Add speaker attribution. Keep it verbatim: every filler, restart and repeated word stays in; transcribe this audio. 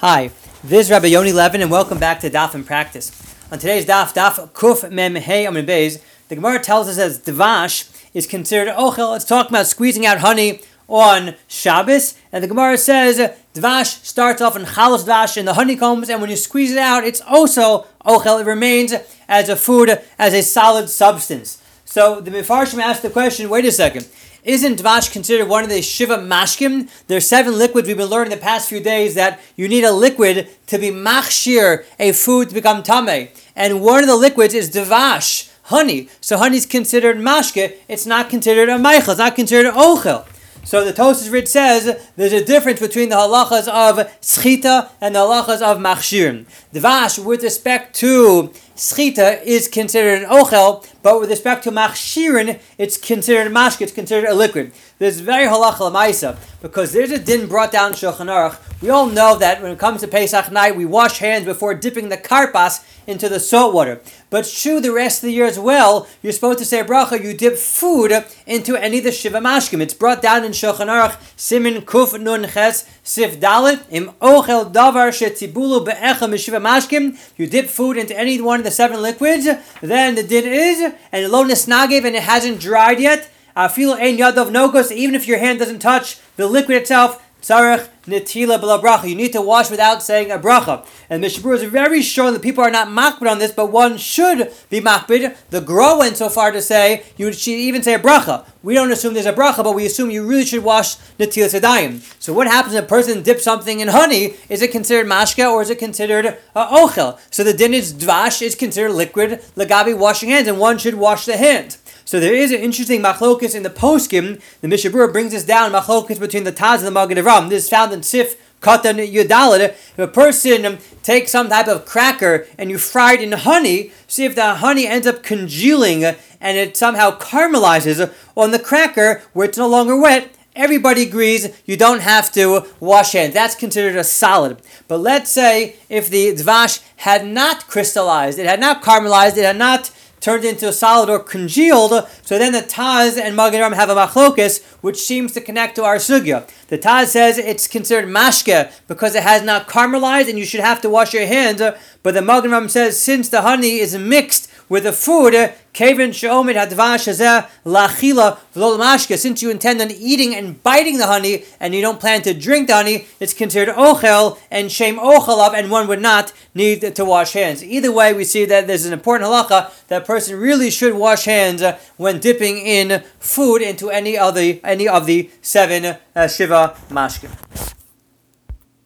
Speaker 1: Hi, this is Rabbi Yoni Levin, and welcome back to Daf in Practice. On today's Daf, Daf Kuf Mem Hey Amud Beis, the Gemara tells us that Dvash is considered ochel. It's talking about squeezing out honey on Shabbos, and the Gemara says Dvash starts off in Chalos Dvash in the honeycombs, and when you squeeze it out, it's also ochel. It remains as a food, as a solid substance. So the Mefarshim asked the question, wait a second, isn't Dvash considered one of the Shiva Mashkim? There are seven liquids we've been learning the past few days that you need a liquid to be machshir, a food to become tameh. And one of the liquids is Dvash, honey. So honey is considered mashke, it's not considered a meichel, it's not considered ochel. So the Tosas Rid says there's a difference between the halachas of schita and the halachas of machshir. Dvash, with respect to schita, is considered an ochel, but with respect to machshirin, it's considered mashke, it's considered a liquid. There's very halacha l'maisa, because there's a din brought down in Shulchan Aruch. We all know that when it comes to Pesach night, we wash hands before dipping the karpas into the salt water. But true the rest of the year as well, you're supposed to say a bracha, you dip food into any of the Shiva Mashkim. It's brought down in Shulchan Aruch, Simin Kuf Nun Ches Sif Dalet, Im Ochel Davar Shetzibulu Be'echa Mishiva Mashkim. You dip food into any one of the seven liquids, then the din is, and lo nisnagev, and it hasn't dried yet, Afilu ein yadav nogos, even if your hand doesn't touch the liquid itself, tzarech netila b'la bracha. You need to wash without saying a bracha. And Mishnah Berurah is very sure that people are not makbid on this, but one should be makbid. The Gra went so far to say you should even say a bracha. We don't assume there's a bracha, but we assume you really should wash netilas yadayim. So what happens if a person dips something in honey? Is it considered mashke or is it considered uh, ochel? So the din is dvash is considered liquid lagabi washing hands, and one should wash the hand. So there is an interesting machlokus in the poskim. The Mishnah Berurah brings us down machlokus between the Taz and the Magen Avraham. This is found in Sif Katan Yudalet. If a person takes some type of cracker and you fry it in honey, see if the honey ends up congealing and it somehow caramelizes on the cracker where it's no longer wet, everybody agrees you don't have to wash hands. That's considered a solid. But let's say if the dvash had not crystallized, it had not caramelized, it had not turned into a solid or congealed, so then the Taz and Magen Avraham have a machlokus, which seems to connect to our sugya. The Taz says it's considered mashke because it has not caramelized and you should have to wash your hands, but the Magen Avraham says since the honey is mixed with the food, Kevin she'omid hadvash hazeh lachila v'lo mashke, since you intend on eating and biting the honey and you don't plan to drink the honey, it's considered ochel and shem ochelav, and one would not need to wash hands. Either way, we see that there's an important halacha that a person really should wash hands when dipping in food into any of the any of the seven uh, shiva mashke.